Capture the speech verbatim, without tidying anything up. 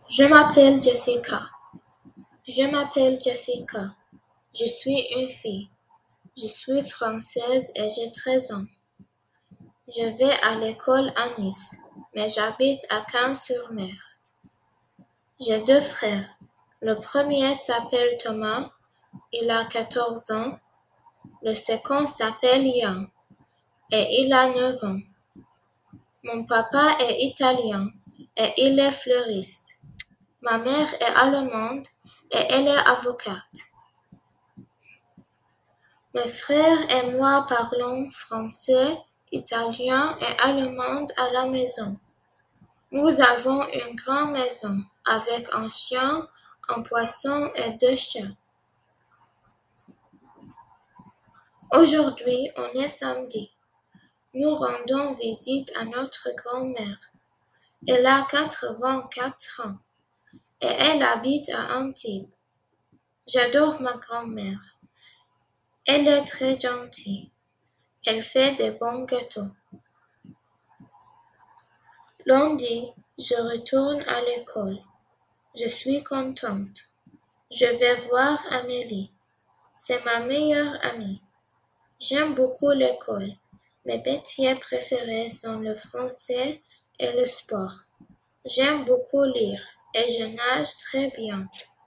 Je m'appelle Jessica. Je m'appelle Jessica. Je suis une fille. Je suis française et j'ai treize ans. Je vais à l'école à Nice, mais j'habite à Cannes-sur-Mer. J'ai deux frères. Le premier s'appelle Thomas, il a quatorze ans. Le second s'appelle Ian et il a neuf ans. Mon papa est italien et il est fleuriste. Ma mère est allemande et elle est avocate. Mes frères et moi parlons français, italien et allemand à la maison. Nous avons une grande maison avec un chien, un poisson et deux chats. Aujourd'hui, on est samedi. Nous rendons visite à notre grand-mère. Elle a quatre-vingt-quatre ans et elle habite à Antibes. J'adore ma grand-mère. Elle est très gentille. Elle fait des bons gâteaux. Lundi, je retourne à l'école. Je suis contente. Je vais voir Amélie. C'est ma meilleure amie. J'aime beaucoup l'école. Mes métiers préférés sont le français et le sport. J'aime beaucoup lire et je nage très bien.